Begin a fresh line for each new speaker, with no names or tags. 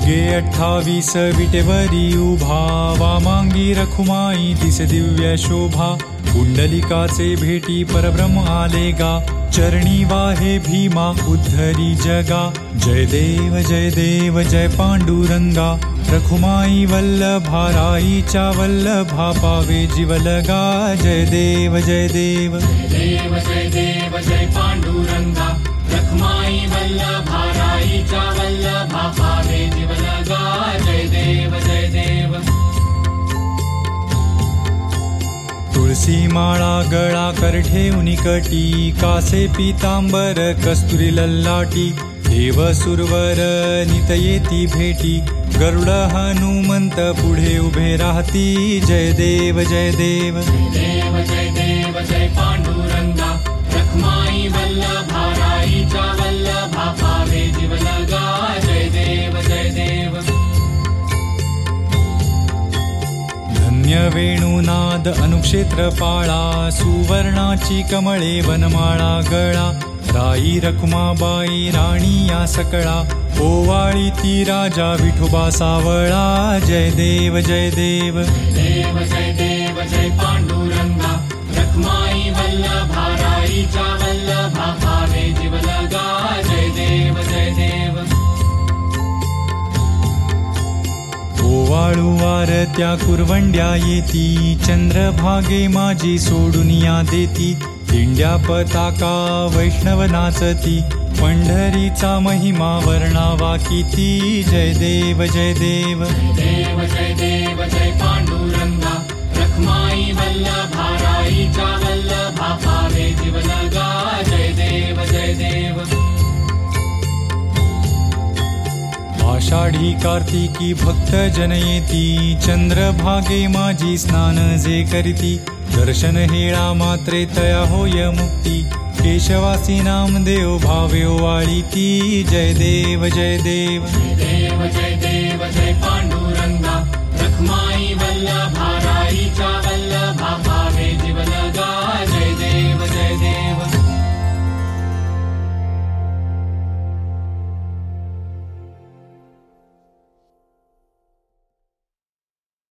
गे 28 विटेवरी उभा, वामांगी रखुमाई दिस दिव्य शोभा. कुंडलिकाचे भेटी परब्रह्म आले गा, चरणी वाहे भीमा उद्धरी जगा. जय देव जय पांडुरंगा, रखुमाई वल्लभा राईच्या वल्लभा पावे जीवलगा. जय देव जय देव
जय पांडुरंगा, रखुमाई वल्लभा राईच्या वल्लभा पावे जीवलगा. जय देव जय देव.
तुळसी माळा गळा करठे उनिकटी, कासे पीतांबर कस्तुरी लल्लाटी. देव सुरवर नित येती भेटी, गरुड हनुमंत पुढे उभे राहती. जय देव जय देव
जय पांडुरंगा, रखुमाई वल्लभा राईच्या वल्लभा पावे जीवलगा. जय देव जय देव.
धन्य वेणुनाद अनुक्षेत्र पाळा, सुवर्णाची कमळे वनमाळा गळा. राई रखुमाबाई राणी या सकळा, ओवाळी ती राजा विठोबा सावळा. जय देव जय देव
जय पांडुरंगा, रखुमाई वल्लभा राईच्या वल्लभा पावे जीवलगा. जय देव जय देव.
ओवाळू वारत्या कुरवंड्या येती, चंद्रभागे माझी सोडून या देती. दिंड्या पताका वैष्णव नाचती, पंढरीचा महिमा वर्णावा किती. जय देव जय देव
जय पांडुरंगा, रखुमाई वल्लभा राईच्या वल्लभा पावे जीवलगा. जय देव जय देव.
आषाढी कार्तिकी भक्त जन येती, चंद्रभागे माझी स्नान जे करीती. दर्शन हेळा मात्रे तया होय मुक्ती, केशवासी नामदेव भावे ओवाळीती. जय देव जय देव
जय पांडुरंगा, रखुमाई वल्लभा राईच्या वल्लभा